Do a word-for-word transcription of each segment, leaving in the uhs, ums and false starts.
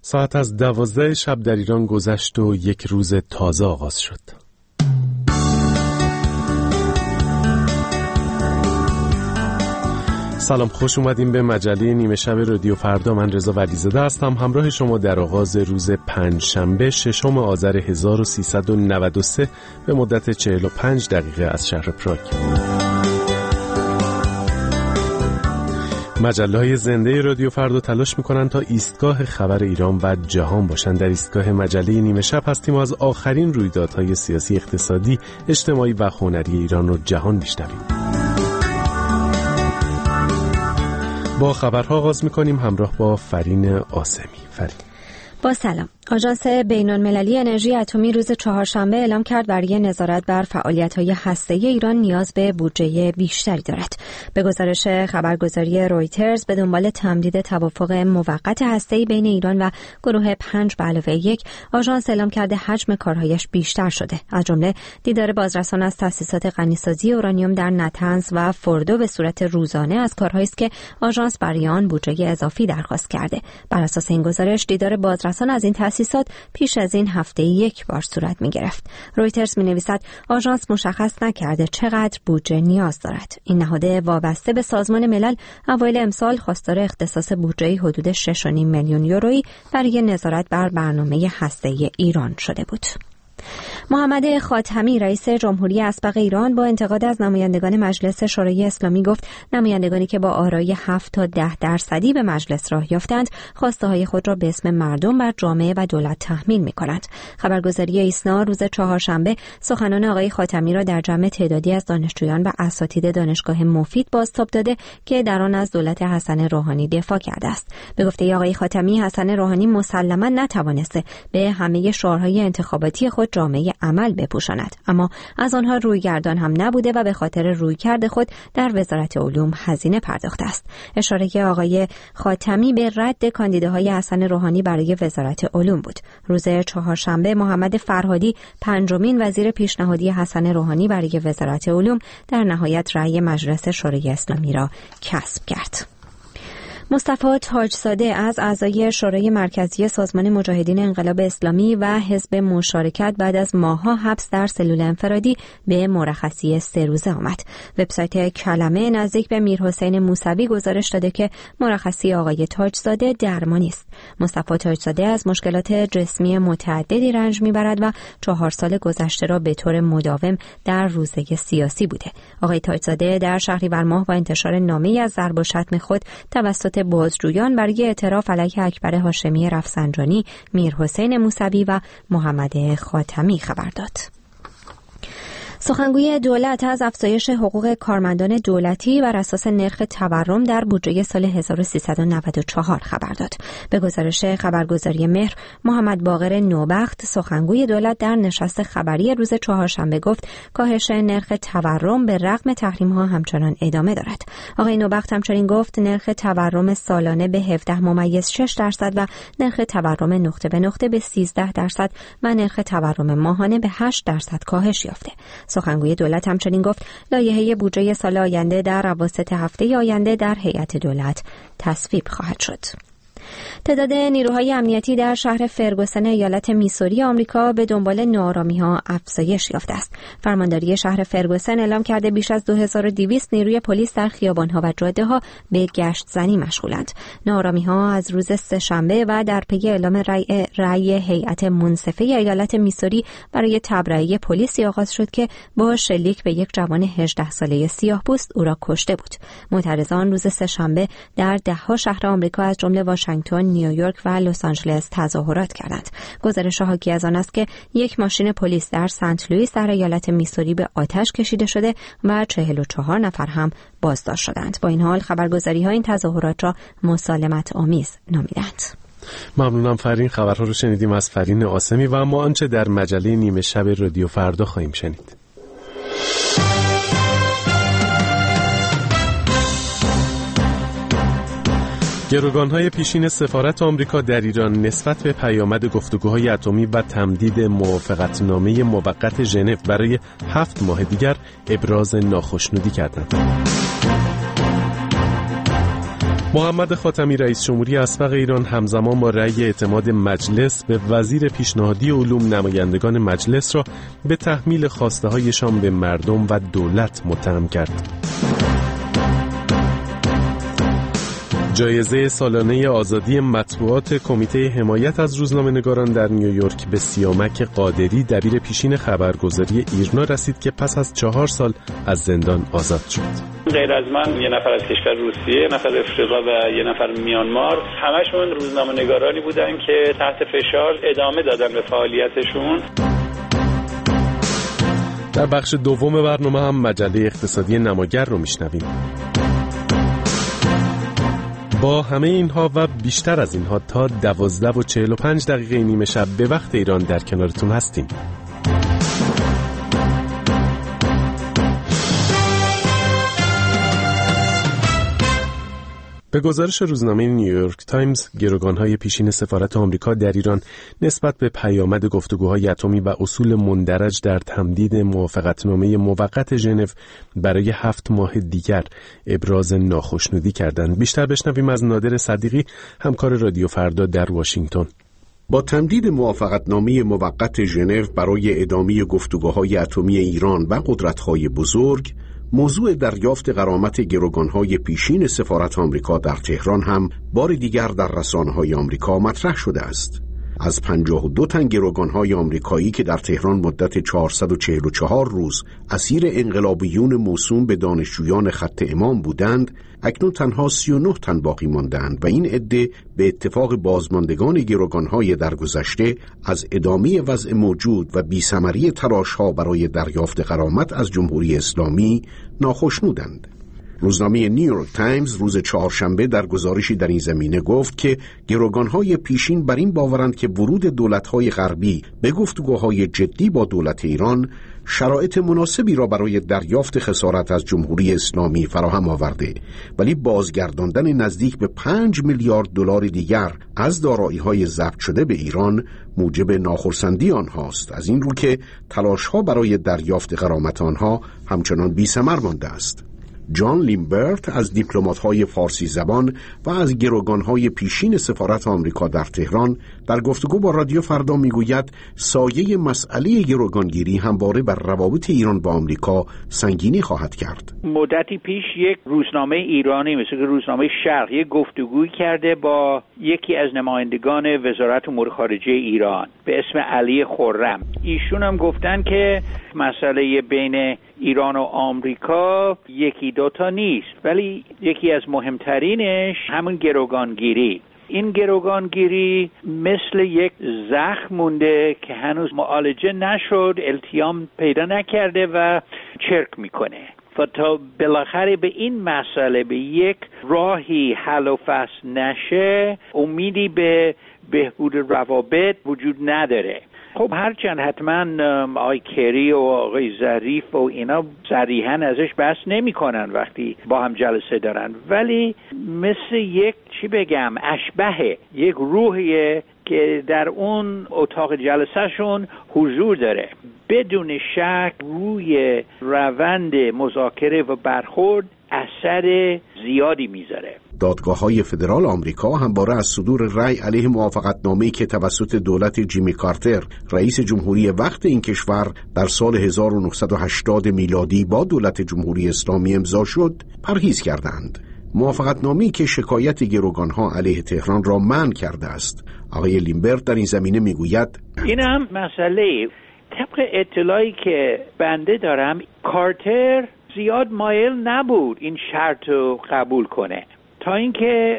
ساعت از دوازده شب در ایران گذشت و یک روز تازه آغاز شد. سلام، خوش اومدیم به مجله نیمه شب رادیو فردا. من رضا ولیزاده هستم، همراه شما در آغاز روز پنجشنبه ششم آذر هزار و سیصد و نود و سه به مدت چهل و پنج دقیقه از شهر پراگ. مجله‌های زنده رادیو فردا تلاش می‌کنند تا ایستگاه خبر ایران و جهان باشند. در ایستگاه مجله نیمه شب هستیم و از آخرین رویدادهای سیاسی، اقتصادی، اجتماعی و هنری ایران و جهان می‌شنویم. با خبرها آغاز می‌کنیم همراه با فرین آسمی. فرین. با سلام. آژانس بین‌المللی انرژی اتمی روز چهارشنبه اعلام کرد برای نظارت بر فعالیت‌های هسته‌ای ایران نیاز به بودجه بیشتری دارد. به گزارش خبرگزاری رویترز، به دنبال تمدید توافق موقت هسته‌ای بین ایران و گروه پنج به علاوه یک، آژانس اعلام کرده حجم کارهایش بیشتر شده. از جمله دیدار بازرسان از تأسیسات غنیسازی اورانیوم در نطنز و فردو به صورت روزانه از کارهایی است که آژانس برای آن بودجه اضافی درخواست کرده. بر اساس این گزارش، دیدار بازرسان از این تأسیسات پیش از این هفته یک بار صورت می گرفت. رویترز می نویسد آژانس مشخص نکرده چقدر بودجه نیاز دارد. این نهاد وابسته به سازمان ملل اوایل امسال خواستار اختصاص بودجه حدود شش و نیم میلیون یورویی برای نظارت بر برنامه هسته‌ای ایران شده بود. محمد خاتمی رئیس جمهوری اسبق ایران با انتقاد از نمایندگان مجلس شورای اسلامی گفت نمایندگانی که با آرای هفت تا ده درصدی به مجلس راه یافتند خواسته های خود را به اسم مردم بر جامعه و دولت تحمیل می کنند. خبرگزاری ایسنا روز چهارشنبه سخنان آقای خاتمی را در جمع تعدادی از دانشجویان و اساتید دانشگاه مفید بازتاب داده که در آن از دولت حسن روحانی دفاع کرده است. به گفته آقای خاتمی، حسن روحانی مسلما نتوانسته به همه شعارهای انتخاباتی خود جامعه عمل بپوشاند، اما از آنها رویگردان هم نبوده و به خاطر رویکرد خود در وزارت علوم هزینه پرداخته است. اشاره آقای خاتمی به رد کاندیداهای حسن روحانی برای وزارت علوم بود. روز چهارشنبه محمد فرهادی پنجمین وزیر پیشنهادی حسن روحانی برای وزارت علوم در نهایت رأی مجلس شورای اسلامی را کسب کرد. مصطفی تاجزاده از اعضای شورای مرکزی سازمان مجاهدین انقلاب اسلامی و حزب مشارکت بعد از ماه‌ها حبس در سلول انفرادی به مرخصی سه روزه آمد. وبسایت کلمه نزدیک به میرحسین موسوی گزارش داده که مرخصی آقای تاجزاده درمانی است. مصطفی تاجزاده از مشکلات جسمی متعددی رنج می‌برد و چهار سال گذشته را به طور مداوم در روزه سیاسی بوده. آقای تاجزاده در شهریور ماه با انتشار نامه‌ای از ضرب و شتم خود توسط بازجویان برای اعتراف علیه اکبر هاشمی رفسنجانی، میرحسین موسوی و محمد خاتمی خبر داد. سخنگوی دولت از افزایش حقوق کارمندان دولتی بر اساس نرخ تورم در بودجه سال هزار و سیصد و نود و چهار خبر داد. به گزارش خبرگزاری مهر، محمد باقر نوبخت سخنگوی دولت در نشست خبری روز چهارشنبه گفت کاهش نرخ تورم به رغم تحریم‌ها همچنان ادامه دارد. آقای نوبخت همچنین گفت نرخ تورم سالانه به هفده ممیز شش درصد و نرخ تورم نقطه به نقطه به سیزده درصد و نرخ تورم ماهانه به هشت درصد کاهش یافته. سخنگوی دولت همچنین گفت لایحه بودجه سال آینده در اواسط هفته آینده در هیئت دولت تصویب خواهد شد. تعداد نیروهای امنیتی در شهر فرگوسن ایالت میسوری آمریکا به دنبال ناآرامی‌ها افزایش یافته است. فرمانداری شهر فرگوسن اعلام کرده بیش از دو هزار و دویست نیروی پلیس در خیابان‌ها و جاده‌ها به گشت زنی مشغولند. ناآرامی‌ها از روز سه‌شنبه و در پی اعلام رأی رأی هیئت منصفه ایالت میسوری برای تبرئه پلیسی آغاز شد که با شلیک به یک جوان هجده ساله سیاه‌پوست او را کشته بود. معترضان روز سه‌شنبه در ده‌ها شهر آمریکا از جمله واشنگتن، نیویورک و لس آنجلس تظاهرات کردند. گزارش حاکی از آن است که یک ماشین پلیس در سنت لوئیس در ایالت میسوری به آتش کشیده شده و چهل و چهار نفر هم بازداشت شدند. با این حال خبرگزاری‌ها این تظاهرات را مسالمت آمیز نامیدند. ممنونم فرین. خبرها رو شنیدیم از فرین آسمی و ما آنچه در مجله نیمه شب رادیو فردا خواهیم شنید. گروگان‌های پیشین سفارت آمریکا در ایران نسبت به پیامد گفتگوهای اتمی و تمدید موافقتنامه موقت ژنو برای هفت ماه دیگر ابراز ناخشنودی کردند. محمد خاتمی رئیس جمهوری اسبق ایران همزمان با رأی اعتماد مجلس به وزیر پیشنهادی علوم نمایندگان مجلس را به تحمیل خواسته‌هایشان به مردم و دولت متهم کرد. جایزه سالانه آزادی مطبوعات کمیته حمایت از روزنامه‌نگاران در نیویورک به سیامک قادری دبیر پیشین خبرگزاری ایرنا رسید که پس از چهار سال از زندان آزاد شد. غیر از من یه نفر از کشور روسیه، یه نفر افریقا و یه نفر میانمار، همشون روزنامه‌نگارانی بودن که تحت فشار ادامه دادن به فعالیتشون. در بخش دوم برنامه هم مجله اقتصادی نماگر رو میشنویم. با همه اینها و بیشتر از اینها تا دوازده و چهل و پنج دقیقه نیمه شب به وقت ایران در کنارتون هستیم. به گزارش روزنامه نیویورک تایمز، گروگان‌های پیشین سفارت آمریکا در ایران نسبت به پیامد گفتگوهای اتمی و اصول مندرج در تمدید موافقتنامه موقت ژنو برای هفت ماه دیگر ابراز ناخشنودی کردند. بیشتر بشنویم از نادر صدیقی، همکار رادیو فردا در واشنگتن. با تمدید موافقتنامه موقت ژنو برای ادامه گفتگوهای اتمی ایران و قدرت‌های بزرگ، موضوع دریافت غرامت گروگان‌های پیشین سفارت آمریکا در تهران هم بار دیگر در رسانه‌های آمریکا مطرح شده است. از پنجاه و دو تن گروگان‌های آمریکایی که در تهران مدت چهارصد و چهل و چهار روز اسیر انقلابیون موسوم به دانشجویان خط امام بودند، اکنون تنها سی و نه تن باقی ماندند و این عده به اتفاق بازماندگان گروگان‌های درگذشته از ادامه وضع موجود و بی‌ثمری تلاش‌ها برای دریافت غرامت از جمهوری اسلامی ناخشنودند. روزنامه نیویورک تایمز روز چهارشنبه در گزارشی در این زمینه گفت که گروگان‌های پیشین بر این باورند که ورود دولت‌های غربی به گفتگوهای جدی با دولت ایران شرایط مناسبی را برای دریافت خسارت از جمهوری اسلامی فراهم آورده، ولی بازگرداندن نزدیک به پنج میلیارد دلار دیگر از دارایی‌های ضبط شده به ایران موجب ناخرسندی آنهاست، از این رو که تلاش‌ها برای دریافت غرامت آنها همچنان بی‌ثمر مانده است. جان لیمبرت از دیپلمات‌های فارسی زبان و از گروگان‌های پیشین سفارت آمریکا در تهران در گفتگو با رادیو فردا میگوید سایه مسئله گروگانگیری همواره بر روابط ایران با آمریکا سنگینی خواهد کرد. مدتی پیش یک روزنامه ایرانی مثل روزنامه شرق یک گفتگوی کرده با یکی از نمایندگان وزارت امور خارجه ایران به اسم علی خرم. ایشون هم گفتن که مسئله بین ایران و آمریکا یکی دوتا نیست، ولی یکی از مهمترینش همون گروگانگیری. این گروگانگیری مثل یک زخم مونده که هنوز معالجه نشد، التیام پیدا نکرده و چرک میکنه و تا بالاخره به این مسئله به یک راهی حل و فصل نشه، امیدی به بهبود روابط وجود نداره. خب هرچند حتما آقای کری و آقای ظریف و اینا صریحاً ازش بحث نمی کنن وقتی با هم جلسه دارن، ولی مثل یک چی بگم اشبه یک روحیه که در اون اتاق جلسه شون حضور داره، بدون شک روی روند مذاکره و برخورد اثر زیادی میذاره. دادگاه‌های فدرال آمریکا همواره از صدور رأی علیه موافقتنامه‌ای که توسط دولت جیمی کارتر رئیس جمهوری وقت این کشور در سال هزار و نهصد و هشتاد میلادی با دولت جمهوری اسلامی امضا شد پرهیز کردند. موافقتنامه‌ای که شکایت گروگان‌ها علیه تهران را منع کرده است. آقای لیمبرت در این زمینه میگوید این هم مسئله طبق اطلاعی که بنده دارم، کارتر زیاد مایل نبود این شرط رو قبول کنه، تا اینکه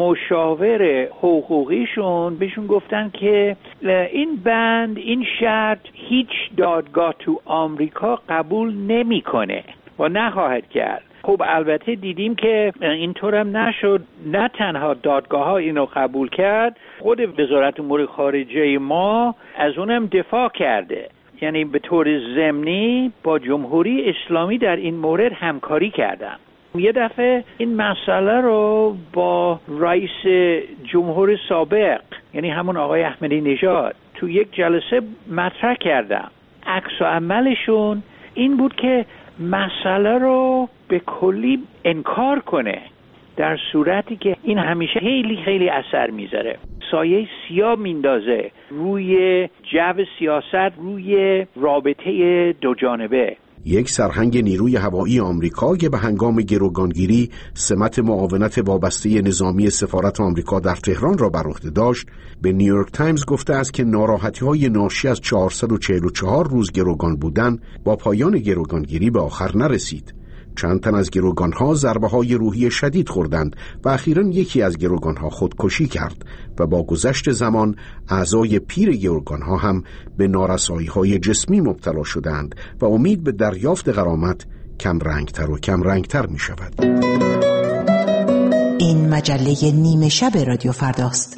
مشاور حقوقیشون بهشون گفتن که این بند این شرط هیچ دادگاه تو آمریکا قبول نمیکنه و نخواهد کرد. خب البته دیدیم که اینطورم نشد، نه تنها دادگاه ها اینو قبول کرد، خود وزارت امور خارجه ما از اونم دفاع کرده، یعنی به طور ضمنی با جمهوری اسلامی در این مورد همکاری کردن. یه دفعه این مسئله رو با رئیس جمهور سابق یعنی همون آقای احمدی نژاد تو یک جلسه مطرح کردم. عکس و عملشون این بود که مسئله رو به کلی انکار کنه، در صورتی که این همیشه خیلی خیلی اثر میذاره، سایه سیاه میندازه روی جو سیاست، روی رابطه دو جانبه. یک سرهنگ نیروی هوایی آمریکا که به هنگام گروگانگیری سمت معاونت وابسته نظامی سفارت آمریکا در تهران را بر عهده داشت، به نیویورک تایمز گفته است که ناراحتی‌های ناشی از چهارصد و چهل و چهار روز گروگان بودن با پایان گروگانگیری به آخر نرسید. چند تن از گروگانها ضربه‌های روحی شدید خوردند و اخیراً یکی از گروگانها خودکشی کرد و با گذشت زمان اعضای پیر گروگانها هم به نارسایی‌های جسمی مبتلا شدند و امید به دریافت غرامت کم رنگتر و کم رنگتر می شود. این مجله نیمه شب رادیو فرداست.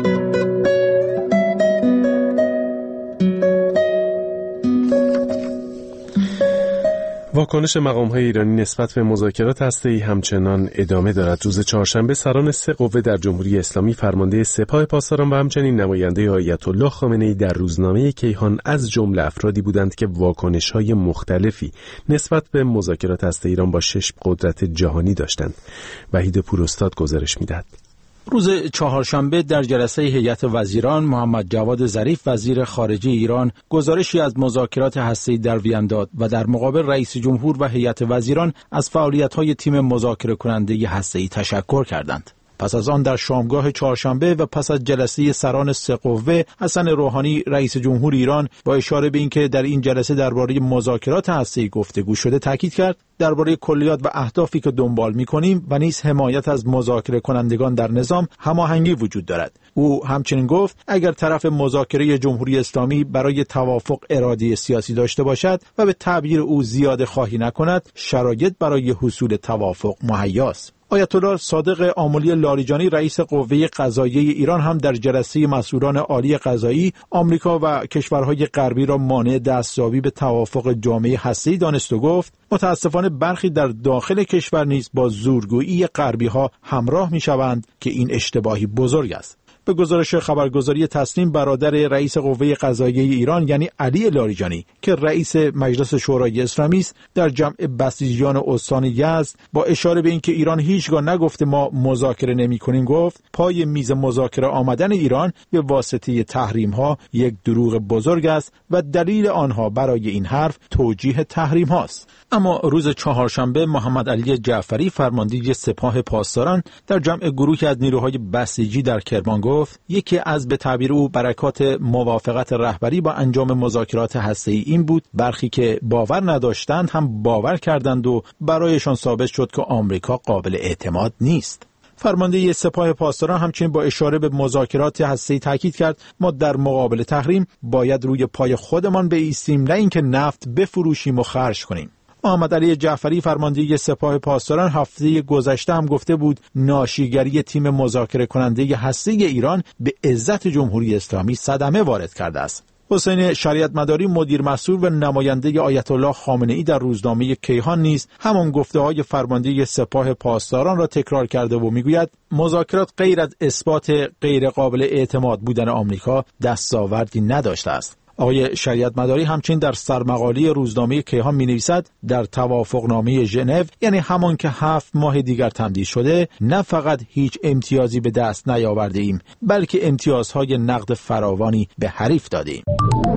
واکنش مقام‌های ایرانی نسبت به مذاکرات هسته‌ای همچنان ادامه دارد. روز چهارشنبه سران سه قوه در جمهوری اسلامی، فرمانده سپاه پاسداران و همچنین نماینده آیت الله خامنه‌ای در روزنامه کیهان از جمله افرادی بودند که واکنش‌های مختلفی نسبت به مذاکرات هسته‌ای ایران با شش قدرت جهانی داشتند. وحید پوراستاد گزارش می‌دهد. روز چهارشنبه در جلسه هیئت وزیران، محمد جواد ظریف وزیر خارجه ایران گزارشی از مذاکرات هسته‌ای در وین داد و در مقابل رئیس جمهور و هیئت وزیران از فعالیت‌های تیم مذاکره کننده هسته‌ای تشکر کردند. پس از آن در شامگاه چهارشنبه و پس از جلسه سران سه قوه، حسن روحانی رئیس جمهور ایران با اشاره به اینکه در این جلسه درباره مذاکرات هسته‌ای گفتگو شده تاکید کرد درباره کلیات و اهدافی که دنبال می‌کنیم و نیز حمایت از مذاکره کنندگان در نظام هماهنگی وجود دارد. او همچنین گفت اگر طرف مذاکره جمهوری اسلامی برای توافق اراده سیاسی داشته باشد و به تعبیر او زیاده خواهی نکند، شرایط برای حصول توافق مهیاست. آیت الله صادق آملی لاریجانی رئیس قوه قضاییه ایران هم در جلسه مسئولان عالی قضایی آمریکا و کشورهای غربی را مانع دستیابی به توافق جامعه هسته‌ای دانست و گفت متاسفانه برخی در داخل کشور نیز با زورگویی غربی‌ها همراه می‌شوند که این اشتباهی بزرگ است. به گزارش خبرگزاری تسنیم، برادر رئیس قوه قضاییه ایران یعنی علی لاریجانی که رئیس مجلس شورای اسلامی است، در جمع بسیجیان استان یزد با اشاره به اینکه ایران هیچگاه نگفته ما مذاکره نمی‌کنیم گفت پای میز مذاکره آمدن ایران به واسطه تحریم‌ها یک دروغ بزرگ است و دلیل آنها برای این حرف توجیه تحریم هاست. اما روز چهارشنبه محمد علی جعفری فرمانده سپاه پاسداران در جمع گروهی از نیروهای بسیجی در کرمان گفت یکی از به تعبیر او برکات موافقت رهبری با انجام مذاکرات هسته‌ای این بود برخی که باور نداشتند هم باور کردند و برایشان ثابت شد که آمریکا قابل اعتماد نیست. فرمانده سپاه پاسداران همچنین با اشاره به مذاکرات هسته‌ای تاکید کرد ما در مقابل تحریم باید روی پای خودمان بایستیم، نه اینکه نفت بفروشیم و خرج کنیم. محمد علی جعفری فرمانده سپاه پاسداران هفته گذشته هم گفته بود ناشیگری تیم مذاکره کننده هسته‌ای ایران به عزت جمهوری اسلامی صدمه وارد کرده است. حسین شریعت مداری مدیر مسئول و نماینده آیت الله خامنه‌ای در روزنامه کیهان نیز همان گفته‌های فرمانده سپاه پاسداران را تکرار کرده و میگوید مذاکرات غیر از اثبات غیر قابل اعتماد بودن آمریکا دستاوردی نداشته است. آقای شریعت مداری همچنین در سرمقاله روزنامه کیهان می‌نویسد در توافقنامه ژنو، یعنی همان که هفت ماه دیگر تمدید شده، نه فقط هیچ امتیازی به دست نیاورده ایم بلکه امتیازهای نقد فراوانی به حریف داده ایم.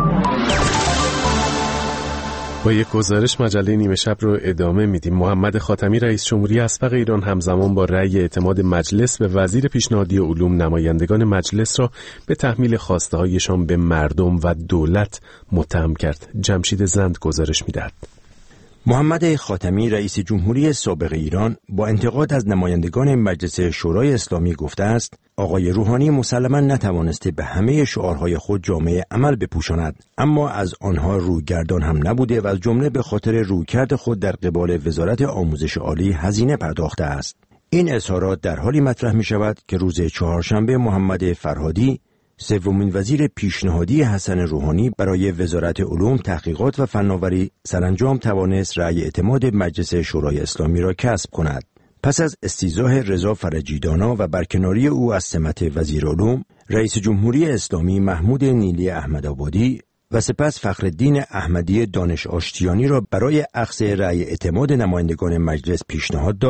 با یک گزارش مجله نیمه شب رو ادامه میدیم. محمد خاتمی رئیس جمهوری اسبق ایران همزمان با رأی اعتماد مجلس به وزیر پیشنهادی علوم نمایندگان مجلس را به تحمیل خواسته هایشان به مردم و دولت متهم کرد. جمشید زند گزارش میدهد. محمد خاتمی رئیس جمهوری سابق ایران با انتقاد از نمایندگان مجلس شورای اسلامی گفته است آقای روحانی مسلماً نتوانسته به همه شعارهای خود جامعه عمل بپوشاند، اما از آنها رویگردان هم نبوده و از جمله به خاطر رویکرد خود در قبال وزارت آموزش عالی هزینه پرداخته است. این اظهارات در حالی مطرح می شود که روز چهارشنبه محمد فرهادی سومین وزیر پیشنهادی حسن روحانی برای وزارت علوم، تحقیقات و فناوری سرانجام توانست رأی اعتماد مجلس شورای اسلامی را کسب کند. پس از استیضاح رضا فرجیدانا و برکناری او از سمت وزیر علوم، رئیس جمهوری اسلامی محمود نیلی احمدآبادی و سپس فخرالدین احمدی دانش آشتیانی را برای اخذ رأی اعتماد نمایندگان مجلس پیشنهاد داد،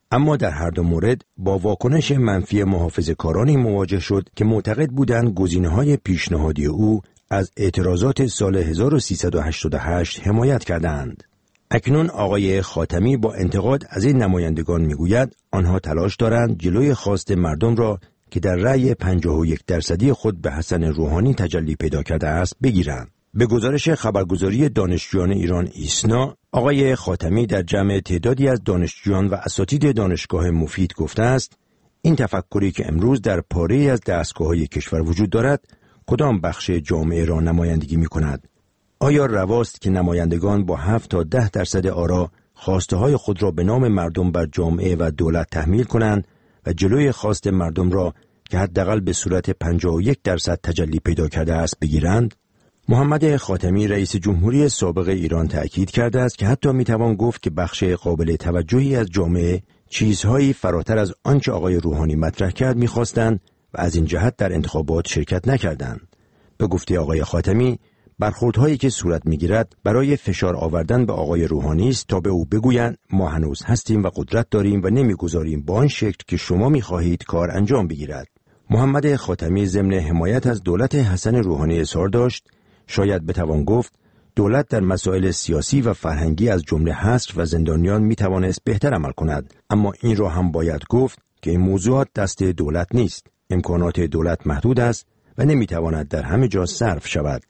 اما در هر دو مورد با واکنش منفی محافظه‌کارانی مواجه شد که معتقد بودند گزینه‌های پیشنهادی او از اعتراضات سال هزار و سیصد و هشتاد و هشت حمایت کردند. اکنون آقای خاتمی با انتقاد از این نمایندگان میگوید آنها تلاش دارند جلوی خواست مردم را که در رأی پنجاه و یک درصدی خود به حسن روحانی تجلی پیدا کرده است بگیرند. به گزارش خبرگزاری دانشجویان ایران ایسنا، آقای خاتمی در جمع تعدادی از دانشجویان و اساتید دانشگاه مفید گفته است این تفکری که امروز در پاره‌ای از دستگاه‌های کشور وجود دارد کدام بخش جامعه را نمایندگی می‌کند؟ آیا رواست که نمایندگان با هفت تا ده درصد آرا خواسته‌های خود را به نام مردم بر جامعه و دولت تحمیل کنند و جلوی خواست مردم را که حداقل به صورت پنجاه و یک درصد تجلی پیدا کرده است بگیرند؟ محمد خاتمی رئیس جمهوری سابق ایران تأکید کرده است که حتی میتوان گفت که بخش قابل توجهی از جامعه چیزهایی فراتر از آنچه آقای روحانی مطرح کرد میخواستند و از این جهت در انتخابات شرکت نکردند. به گفته آقای خاتمی، برخوردهایی که صورت میگیرد برای فشار آوردن به آقای روحانی است تا به او بگویند ما هنوز هستیم و قدرت داریم و نمیگذاریم با آن شکل که شما میخواهید کار انجام بگیرد. محمد خاتمی ضمن حمایت از دولت حسن روحانی اظهار داشت شاید بتوان گفت دولت در مسائل سیاسی و فرهنگی از جمله حصر و زندانیان میتوانست بهتر عمل کند، اما این را هم باید گفت که این موضوعات دست دولت نیست. امکانات دولت محدود است و نمیتواند در همه جا صرف شود.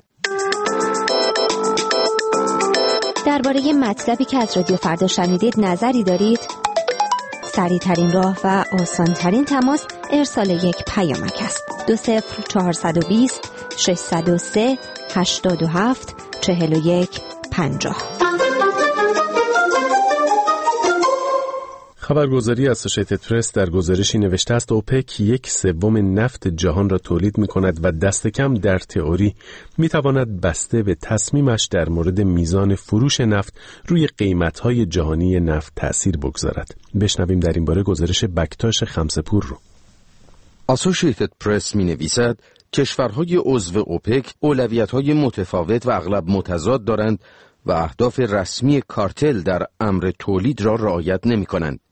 درباره مطلبی که از رادیو فردا شنیدید نظری دارید؟ سریع ترین راه و آسان ترین تماس ارسال یک پیامک است. دو صفر چهارصد و بیست ششصد و سه هشتاد و هفت چهل و یک پنجاه. خبرگزاری اسوشیتد پرس در گزارشی نوشته است اوپک یک سوم نفت جهان را تولید می کند و دست کم در تئوری می تواند بسته به تصمیمش در مورد میزان فروش نفت روی قیمت‌های جهانی نفت تأثیر بگذارد. بشنویم در این باره گزارش بکتاش خمسه‌پور رو. اسوشیتد پرس می نویسد کشورهای عضو اوپک اولویت‌های متفاوت و اغلب متضاد دارند و اهداف رسمی کارتل در امر تولید را رعایت نمی‌کنند.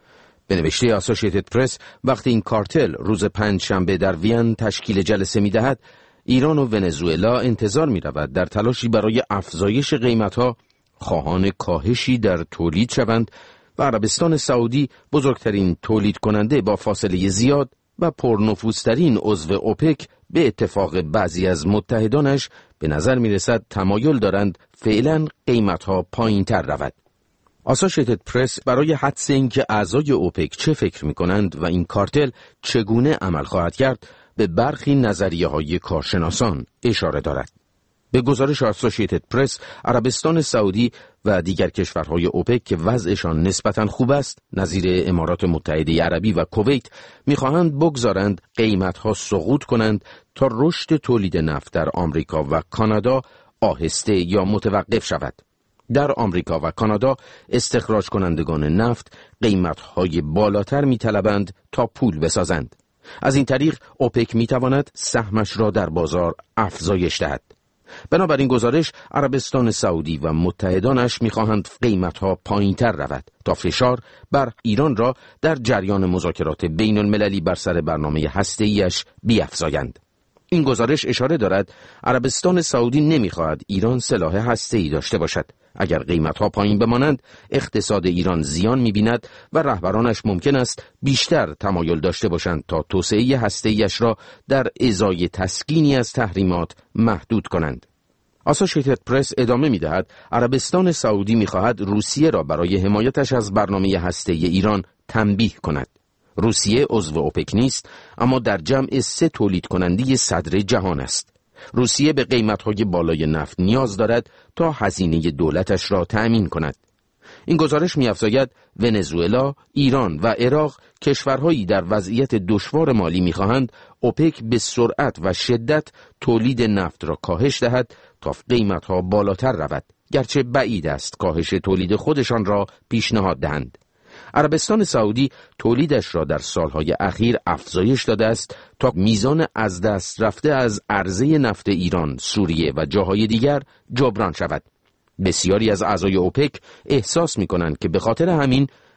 به نوشته اسوشیتد پرس وقتی این کارتل روز پنج شنبه در وین تشکیل جلسه می‌دهد، ایران و ونزوئلا انتظار می‌رود در تلاشی برای افزایش قیمت‌ها خواهان کاهشی در تولید شوند و عربستان سعودی بزرگترین تولید کننده با فاصله زیاد و پرنفوذترین عضو اوپک به اتفاق بعضی از متحدانش به نظر می‌رسد تمایل دارند فعلاً قیمت‌ها پایین‌تر رود. اسوشیتد پرس برای حدس اینکه اعضای اوپک چه فکر می‌کنند و این کارتل چگونه عمل خواهد کرد به برخی نظریه‌های کارشناسان اشاره دارد. به گزارش اسوشیتد پرس، عربستان سعودی و دیگر کشورهای اوپک که وضعشان نسبتاً خوب است، نظیر امارات متحده عربی و کویت، می‌خواهند بگذارند قیمت‌ها سقوط کنند تا رشد تولید نفت در آمریکا و کانادا آهسته یا متوقف شود. در آمریکا و کانادا استخراج کنندگان نفت قیمت‌های بالاتر می‌طلبند تا پول بسازند. از این طریق اوپک می‌تواند سهمش را در بازار افزایش دهد. بنابراین گزارش عربستان سعودی و متحدانش می‌خواهند قیمت‌ها پایین‌تر رود تا فشار بر ایران را در جریان مذاکرات بین‌المللی بر سر برنامه هسته‌ایش بیفزایند. این گزارش اشاره دارد عربستان سعودی نمی‌خواهد ایران سلاح هسته‌ای داشته باشد. اگر قیمت‌ها پایین بمانند، اقتصاد ایران زیان می‌بیند و رهبرانش ممکن است بیشتر تمایل داشته باشند تا توسعه هسته‌ایش را در ازای تسکینی از تحریمات محدود کنند. اسوشیتد پرس ادامه می‌دهد عربستان سعودی می‌خواهد روسیه را برای حمایتش از برنامه هسته‌ای ایران تنبیه کند. روسیه عضو اوپک نیست، اما در جمع سه تولید کننده صدر جهان است. روسیه به قیمت‌های بالای نفت نیاز دارد تا هزینه دولتش را تأمین کند. این گزارش می‌افزاید ونزوئلا، ایران و عراق کشورهایی در وضعیت دشوار مالی می‌خواهند اوپک به سرعت و شدت تولید نفت را کاهش دهد تا قیمت‌ها بالاتر رود، گرچه بعید است کاهش تولید خودشان را پیشنهاد دهند. عربستان سعودی تولیدش را در سالهای اخیر افزایش داده است تا میزان از دست رفته از عرضه نفت ایران، سوریه و جاهای دیگر جبران شود. بسیاری از اعضای اوپک احساس می‌کنند که به خاطر همین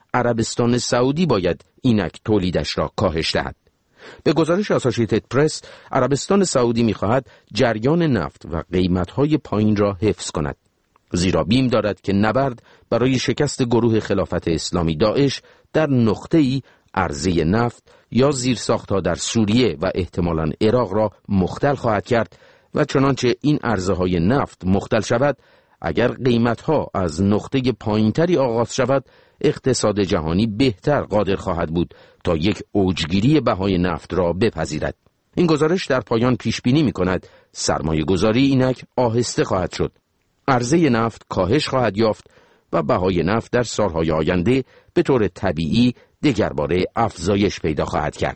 عربستان سعودی باید اینک تولیدش را کاهش دهد. به گزارش آسوشییتد پرس، عربستان سعودی می‌خواهد جریان نفت و قیمت‌های پایین را حفظ کند، زیرا بیم دارد که نبرد برای شکست گروه خلافت اسلامی داعش در نقطه‌ای عرضه نفت یا زیرساخت‌ها در سوریه و احتمالاً عراق را مختل خواهد کرد و چنانچه این عرضه‌های نفت مختل شود، اگر قیمت‌ها از نقطه پایین‌تری آغاز شود، اقتصاد جهانی بهتر قادر خواهد بود تا یک اوجگیری بهای نفت را بپذیرد. این گزارش در پایان پیش بینی می‌کند سرمایه گذاری اینک آهسته خواهد شد، عرضه نفت کاهش خواهد یافت و بهای نفت در سالهای آینده به طور طبیعی دگرباره افزایش پیدا خواهد کرد.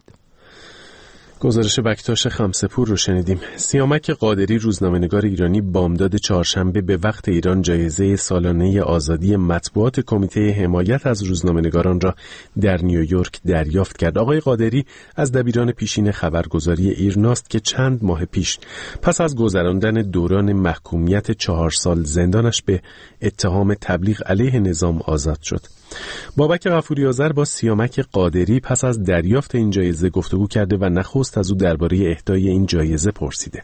گزارش بکتاش خمسه‌پور رو شنیدیم. سیامک قادری روزنامه‌نگار ایرانی بامداد چهارشنبه به وقت ایران جایزه سالانه آزادی مطبوعات کمیته حمایت از روزنامه‌نگاران را در نیویورک دریافت کرد. آقای قادری از دبیران پیشین خبرگزاری ایرناست که چند ماه پیش پس از گذراندن دوران محکومیت چهار سال زندانش به اتهام تبلیغ علیه نظام آزاد شد. بابک غفوری آذر با سیامک قادری پس از دریافت این جایزه گفتگو کرده و نخست از او درباره اهدای این جایزه پرسیده.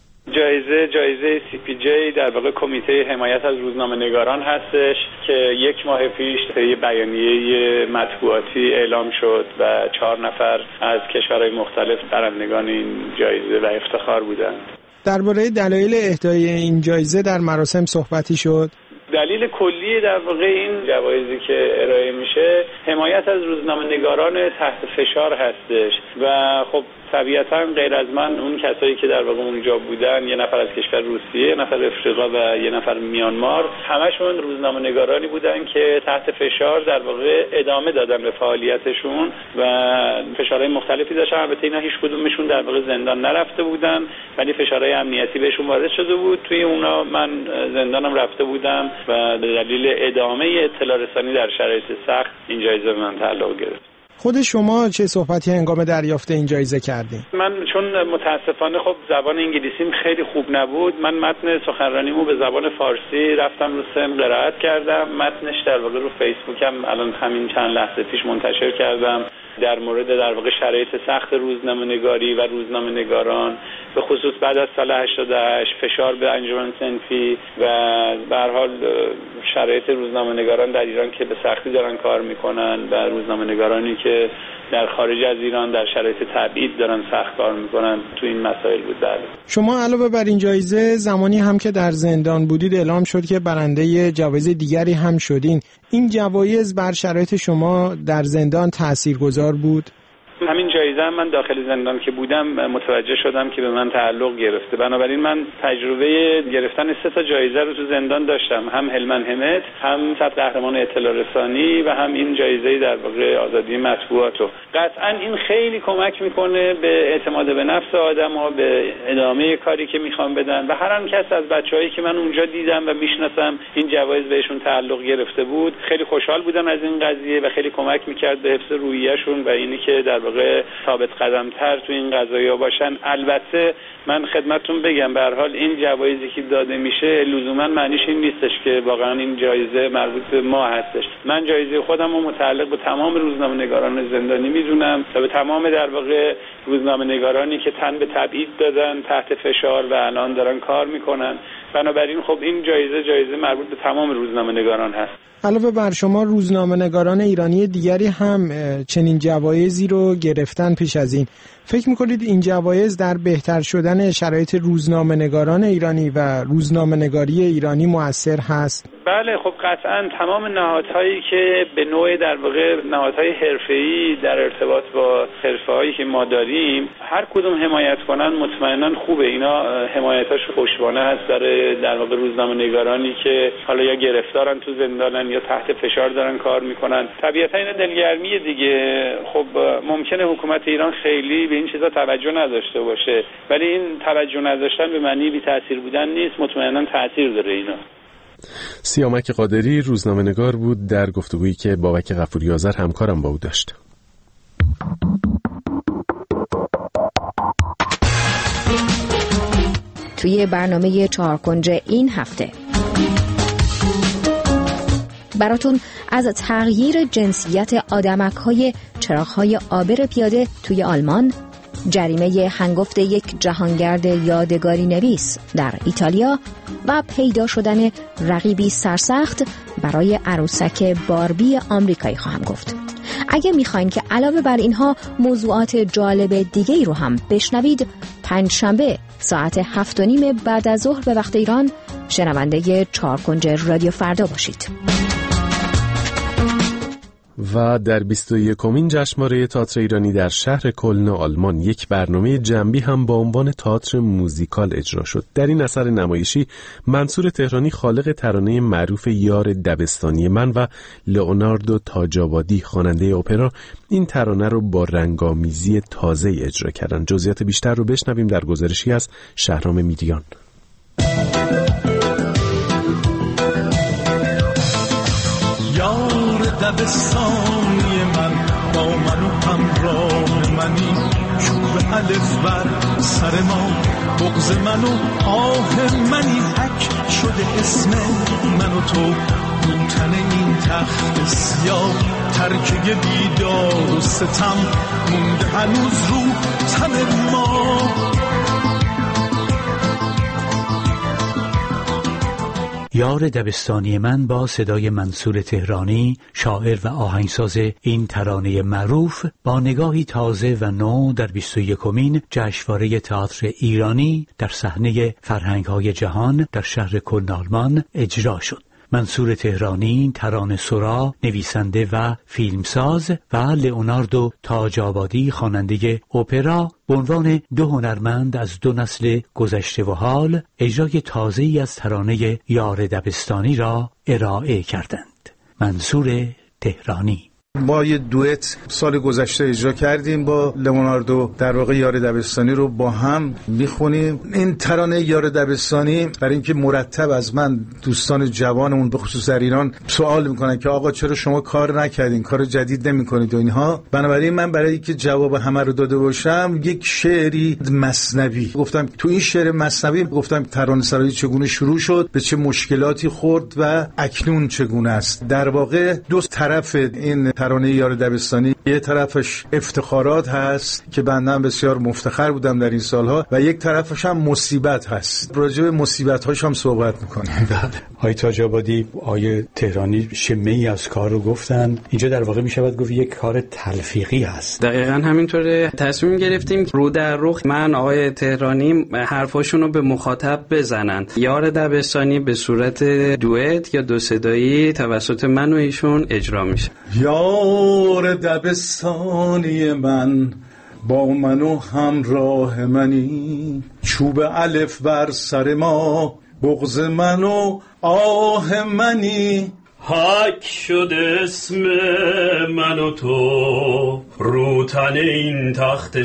جایزه جایزه سی پی جی در واقع کمیته حمایت از روزنامه‌نگاران هستش که یک ماه پیش طی بیانیه مطبوعاتی اعلام شد و چهار نفر از کشورهای مختلف برندگان این جایزه و افتخار بودند. درباره دلایل اهدای این جایزه در مراسم صحبتی شد. دلیل کلی در واقع این جوایزی که ارائه میشه حمایت از روزنامه‌نگاران تحت فشار هستش و خب طبیعتاً غیر از من اون کسایی که در واقع اونجا بودن، یه نفر از کشور روسیه، یه نفر افریقا و یه نفر میانمار، همشون روزنامه‌نگارانی بودن که تحت فشار در واقع ادامه دادن به فعالیتشون و فشارهای مختلفی داشتن. البته اینا هیچ کدومشون در واقع زندان نرفته بودن، ولی فشارهای امنیتی بهشون وارد شده بود. توی اونا من زندانم رفته بودم و به دلیل ادامه اطلاع رسانی در شرایط سخت این جایزه به من تعلق گرفت. خود شما چه صحبتی هنگام دریافت این جایزه کردین؟ من چون متاسفانه خب زبان انگلیسیم خیلی خوب نبود، من متن سخنرانیمو به زبان فارسی رفتم رو سم قرائت کردم. متنش در واقع رو فیسبوکم الان همین چند لحظه پیش منتشر کردم در مورد در واقع شرایط سخت روزنامه‌نگاری و روزنامه‌نگاران، به خصوص بعد از سال هشتاد و هشت فشار به انجمن صنفی و به هر حال شرایط روزنامه‌نگاران در ایران که به سختی دارن کار میکنن و روزنامه‌نگارانی که در خارج از ایران در شرایط تبعید دارن سخت کار میکنن، تو این مسائل بود. بله. شما علاوه بر این جایزه زمانی هم که در زندان بودید اعلام شد که برنده جوایز دیگری هم شدین. این جوایز بر شرایط شما در زندان تاثیرگذار بود؟ همین جایزه هم من داخل زندان که بودم متوجه شدم که به من تعلق گرفته. بنابراین من تجربه گرفتن سه تا جایزه رو تو زندان داشتم، هم هلمن همت، هم صد قهرمان اطلاع رسانی و هم این جایزه در واقع آزادی مطبوعات. قطعا این خیلی کمک میکنه به اعتماد به نفس آدم‌ها، به ادامه کاری که میخوام بدن و هر آن کس از بچه‌هایی که من اونجا دیدم و میشناسم این جوایز بهشون تعلق گرفته بود خیلی خوشحال بودن از این قضیه و خیلی کمک میکرد به حفظ روحیه‌شون و اینی که در واقع ثابت قدم‌تر تو این قضايا باشن. البته من خدمتتون بگم به هر حال این جوایزی که داده میشه لزوما معنیش این نیستش که واقعا این جایزه مربوط به ما هستش. من جایزه خودم رو متعلق به تمام روزنامه‌نگاران زندانی میدونم و به تمام در واقع روزنامه‌نگارانی که تن به تبعید دادن، تحت فشار و الان دارن کار میکنن. بنابراین خب این جایزه جایزه مربوط به تمام روزنامه‌نگاران هست. علاوه بر شما روزنامه‌نگاران ایرانی دیگری هم چنین جوایزی رو گرفتن پیش از این. فکر می‌کنید این جوایز در بهتر شدن شرایط روزنامه‌نگاران ایرانی و روزنامه‌نگاری ایرانی مؤثر هست؟ بله، خب قطعاً تمام نهادهایی که به نوع در واقع نهادهای حرفه‌ای در ارتباط با حرفه‌هایی که ما داریم هر کدوم حمایت کنن مطمئناً خوبه. اینا حمایتاش خوشبانه هست برای در واقع روزنامه‌نگارانی که حالا یا گرفتارن تو زندانن یا تحت فشار دارن کار میکنن. طبیعتاً اینا دلگرمیه دیگه. خب ممکنه حکومت ایران خیلی به این چیزا توجه نداشته باشه، ولی این توجه نداشتن به معنی بی تاثیر بودن نیست، مطمئناً تاثیر داره اینا. سیامک قادری روزنامه‌نگار بود در گفتگویی که بابک غفوری آذر همکارم با او داشت. توی برنامه چهارکنج این هفته براتون از تغییر جنسیت آدمک‌های چراغ‌های عابر پیاده توی آلمان، جریمه هنگفت یک جهانگرد یادگاری نویس در ایتالیا و پیدا شدن رقیبی سرسخت برای عروسک باربی آمریکایی خواهم گفت. اگه میخواین که علاوه بر اینها موضوعات جالب دیگه ای رو هم بشنوید، پنجشنبه ساعت هفت و نیم بعد از ظهر به وقت ایران شنونده چهارکنج رادیو فردا باشید. و در بیست و یکمین جشنواره تئاتر ایرانی در شهر کلن آلمان یک برنامه جنبی هم با عنوان تئاتر موزیکال اجرا شد. در این اثر نمایشی منصور تهرانی خالق ترانه معروف یار دبستانی من و لئوناردو تاج‌آبادی خواننده اپرا این ترانه رو با رنگامیزی تازه اجرا کردن. جزئیات بیشتر رو بشنویم در گزارشی از شهرام میریان. دبستانی من با من و همراه منی، چوب الف بر سر ما، بغض من و آه منی، حک شده اسم من و تو رو تن این تخت سیاه، ترکه بیدار و ستم مونده هنوز رو تن ما. یار دبستانی من با صدای منصور تهرانی، شاعر و آهنگساز این ترانه معروف، با نگاهی تازه و نو در بیست و یکمین جشنواره تئاتر ایرانی در صحنه فرهنگ‌های جهان در شهر کلن آلمان اجرا شد. منصور تهرانی ترانه سرا، نویسنده و فیلمساز و لئوناردو تاج‌آبادی خواننده اپرا به عنوان دو هنرمند از دو نسل گذشته و حال اجرای تازه‌ای از ترانه یار دبستانی را ارائه کردند. منصور تهرانی. ما یه دوئت سال گذشته اجرا کردیم با لئوناردو، در واقع یار دبستانی رو با هم میخونیم. این ترانه یار دبستانی برای اینکه مرتب از من دوستان جوانمون به خصوص در ایران سوال میکنن که آقا چرا شما کار نکردین، کار جدید نمیکنید و اینها، بنابراین من برای اینکه جواب همه رو داده باشم یک شعری مثنوی گفتم. تو این شعر مثنوی گفتم ترانه سرایی چگونه شروع شد، به چه مشکلاتی خورد و اکنون چگونه است. در واقع دو طرف این ترانه یار دبستانی، یه طرفش افتخارات هست که بنده بسیار مفتخر بودم در این سالها و یک طرفش هم مصیبت هست. راجع به مصیبت هاش هم صحبت میکنیم. آقای تاج‌آبادی، آقای تهرانی شمه‌ای از کار رو گفتن. اینجا در واقع میشود گفت یک کار تلفیقی هست. دقیقاً همینطوره. تصمیم گرفتیم رو در رو من آقای تهرانی حرفاشون رو به مخاطب بزنن. یار دبستانی به صورت دوئت یا دو صدایی توسط من و ایشون اجرا میشه. یار دبستانی من با من و همراه منی، چوب الف بر سر ما، بغض من و آه منی، حک شده اسم من و تو رو تن این تخت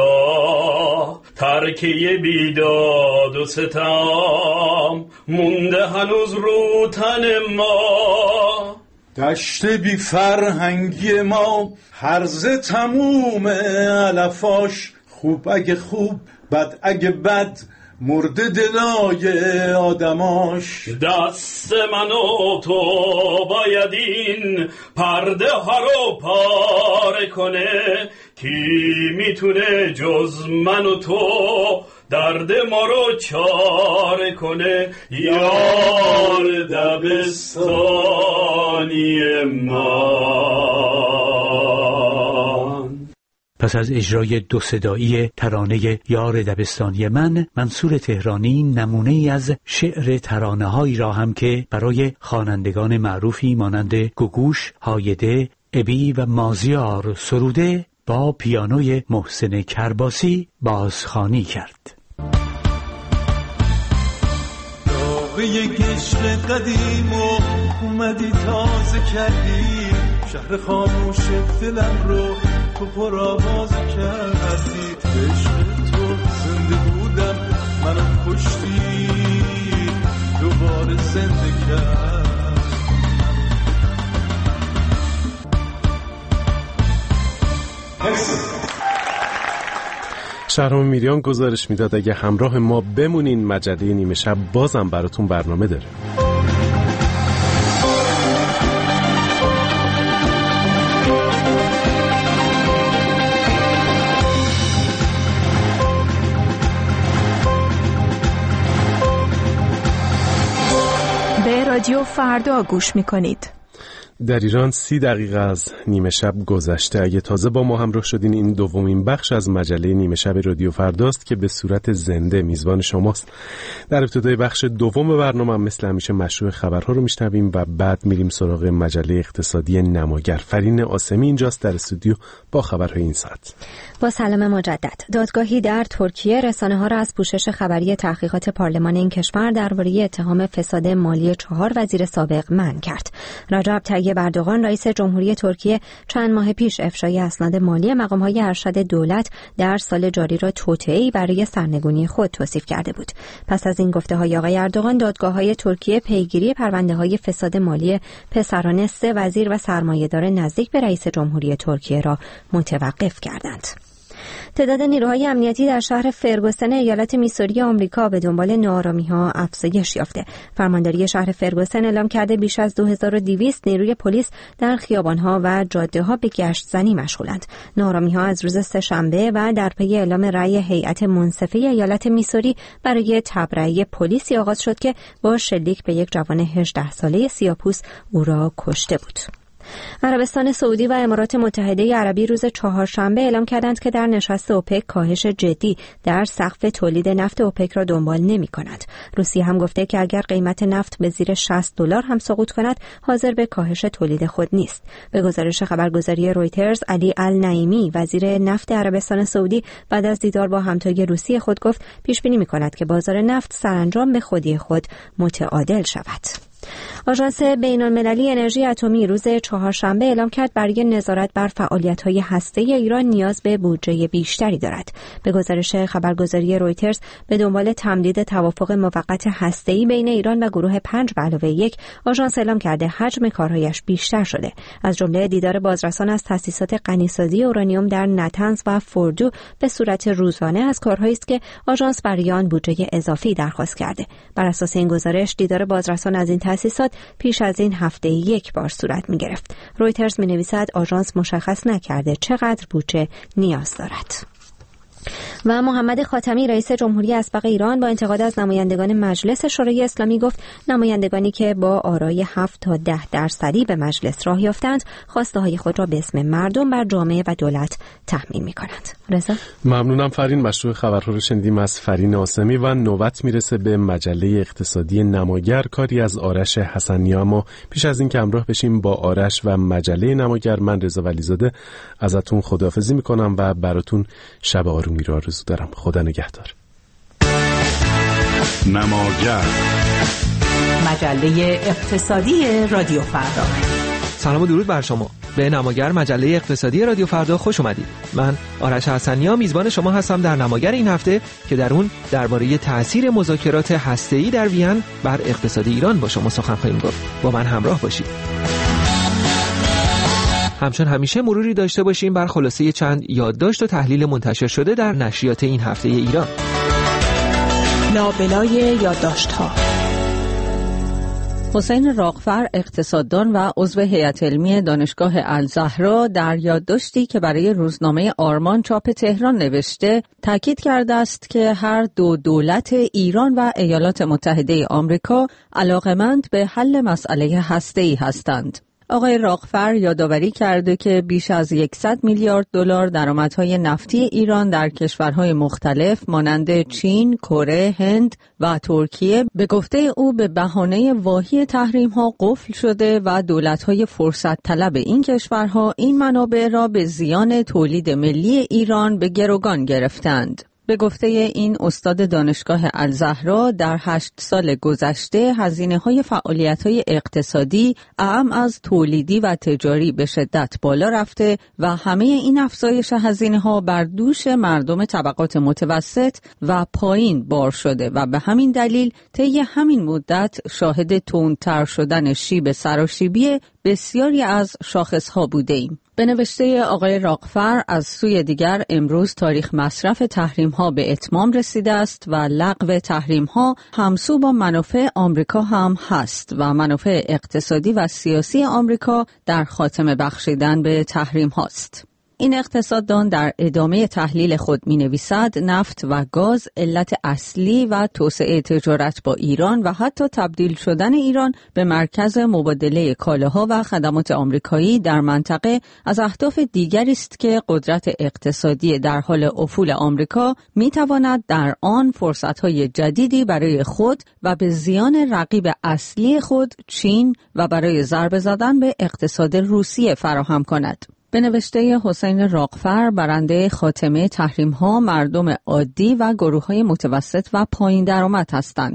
سیاه، ترکه بیداد و ستم مونده هنوز رو تن ما. دشت بی فرهنگی ما هرزه تموم علفاش، خوب اگه خوب بد اگه بد مرده دلای آدماش. دست من و تو باید این پرده ها رو پاره کنه، کی میتونه جز من و تو درد ما رو چاره کنه. یار دبستانی من. پس از اجرای دو صدایی ترانه یار دبستانی من، منصور تهرانی نمونه ای از شعر ترانه‌هایی را هم که برای خوانندگان معروفی مانند گوگوش، هایده، ابی و مازیار سروده با پیانوی محسن کرباسی بازخوانی کرد. داغی عشق قدیم و اومدی تازه کردی، شهر خاموش دلم رو تو پر آواز کردی. عشق تو زنده بودم، منو کشتی دوباره زنده کرد. شهرام میریان گزارش میداد اگه همراه ما بمونین مجله نیمه شب بازم براتون برنامه داره. رادیو فردا گوش میکنید. در ایران سی دقیقه از نیمه شب گذشته. اگه تازه با ما همراه شدین، این دومین بخش از مجله نیمه شب رادیو فرداست که به صورت زنده میزبان شماست. در ابتدای بخش دوم برنامه هم مثل همیشه مشروع خبرها رو میشنویم و بعد میریم سراغ مجله اقتصادی نماگر. فرین آسمی اینجاست در استودیو با خبرهای این ساعت. با سلام مجدد. دادگاهی در ترکیه رسانه‌ها را از پوشش خبری تحقیقات پارلمان این کشور درباره اتهام فساد مالی چهار وزیر سابق منع کرد. رجب طیب اردوغان رئیس جمهوری ترکیه چند ماه پیش افشای اسناد مالی مقام‌های ارشد دولت در سال جاری را توطئه‌ای برای سرنگونی خود توصیف کرده بود. پس از این گفته‌های آقای اردوغان، دادگاه‌های ترکیه پیگیری پرونده‌های فساد مالی پسران سه وزیر و سرمایه‌دار نزدیک به رئیس جمهوری ترکیه را متوقف کردند. تعداد نیروهای امنیتی در شهر فرگوسن ایالت میسوری آمریکا به دنبال ناآرامی‌ها افزایش یافته. فرمانداری شهر فرگوسن اعلام کرده بیش از دو هزار و دویست نیروی پلیس در خیابان‌ها و جاده‌ها به گشت زنی مشغولند. ناآرامی‌ها از روز سه‌شنبه و در پی اعلام رأی هیئت منصفه ایالت میسوری برای تبرئه پلیسی آغاز شد که با شلیک به یک جوان هجده ساله سیاه‌پوست او را کشته بود. عربستان سعودی و امارات متحده عربی روز چهارشنبه اعلام کردند که در نشست اوپک کاهش جدی در سقف تولید نفت اوپک را دنبال نمی کند. روسیه هم گفته که اگر قیمت نفت به زیر شصت دلار هم سقوط کند، حاضر به کاهش تولید خود نیست. به گزارش خبرگزاری رویترز، علی النعیمی وزیر نفت عربستان سعودی بعد از دیدار با همتای روسی خود گفت پیش بینی می کند که بازار نفت سرانجام به خودی خود متعادل شود. آژانس بین‌المللی انرژی اتمی روز چهارشنبه اعلام کرد برای نظارت بر فعالیت‌های هسته‌ای ایران نیاز به بودجه بیشتری دارد. به گزارش خبرگزاری رویترز، به دنبال تمدید توافق موقت هسته‌ای بین ایران و گروه پنج به علاوه یک، آژانس اعلام کرده حجم کارهایش بیشتر شده. از جمله دیدار بازرسان از تأسیسات غنیسازی اورانیوم در نتنز و فوردو به صورت روزانه از کارهایی است که آژانس برای آن بودجه اضافی درخواست کرده. بر اساس این گزارش، دیدار بازرسان از این تأسیسات پیش از این هفته یک بار صورت می گرفت. رویترز می نویسد آژانس مشخص نکرده چقدر بودجه نیاز دارد. و محمد خاتمی رئیس جمهوری اسبق ایران با انتقاد از نمایندگان مجلس شورای اسلامی گفت نمایندگانی که با آرای هفت تا ده درصدی به مجلس راه یافتند، خواسته های خود را به اسم مردم بر جامعه و دولت تحمیل می کنند. رضا؟ ممنونم فرین. مشروع خبرها رو شنیدیم از فرین آسمی و نوبت میرسه به مجله اقتصادی نماگر، کاری از آرش حسنی. اما پیش از این که همراه بشیم با آرش و مجله نماگر، من رضا ولیزاده ازتون خداحافظی میکنم و براتون شب آرومی رو آرزو دارم. خدا نگهدار. نماگر، مجله اقتصادی رادیو فردا. سلام و درود بر شما. به نماگر، مجله اقتصادی رادیو فردا خوش اومدید. من آرش حسنی میزبان شما هستم در نماگر این هفته که در اون درباره تأثیر مذاکرات هسته‌ای در وین بر اقتصاد ایران با شما سخن خواهیم گفت. با من همراه باشید. همچون همیشه مروری داشته باشیم بر خلاصه چند یادداشت و تحلیل منتشر شده در نشریات این هفته ایران. لابلای یادداشت‌ها. حسین راغفر، اقتصاددان و عضو هیئت علمی دانشگاه الزهرا، در یادداشتی که برای روزنامه آرمان چاپ تهران نوشته، تاکید کرده است که هر دو دولت ایران و ایالات متحده آمریکا علاقمند به حل مسئله هسته‌ای هستند. آقای راغفر یادآوری کرده که بیش از صد میلیارد دلار درآمدهای نفتی ایران در کشورهای مختلف مانند چین، کره، هند و ترکیه به گفته او به بهانه واهی تحریم‌ها قفل شده و دولت‌های فرصت طلب این کشورها این منابع را به زیان تولید ملی ایران به گروگان گرفتند. به گفته این استاد دانشگاه الزهرا، در هشت سال گذشته هزینه‌های فعالیت‌های اقتصادی اعم از تولیدی و تجاری به شدت بالا رفته و همه این افزایش هزینه‌ها بر دوش مردم طبقات متوسط و پایین بار شده و به همین دلیل طی همین مدت شاهد تندتر شدن شیب سراشیبی بسیاری از شاخص‌ها بوده‌ایم. به نوشته آقای راغفر، از سوی دیگر امروز تاریخ مصرف تحریم‌ها به اتمام رسیده است و لغو تحریم‌ها همسو با منافع آمریکا هم هست و منافع اقتصادی و سیاسی آمریکا در خاتمه بخشیدن به تحریم هاست. این اقتصاددان در ادامه تحلیل خود می نویسد نفت و گاز علت اصلی و توسعه تجارت با ایران و حتی تبدیل شدن ایران به مرکز مبادله کالاها و خدمات آمریکایی در منطقه از اهداف دیگری است که قدرت اقتصادی در حال افول آمریکا می تواند در آن فرصت‌های جدیدی برای خود و به زیان رقیب اصلی خود چین و برای ضربه زدن به اقتصاد روسیه فراهم کند. به نوشته حسین راغفر، برنده خاتمه تحریم‌ها مردم عادی و گروه‌های متوسط و پایین درآمد هستند.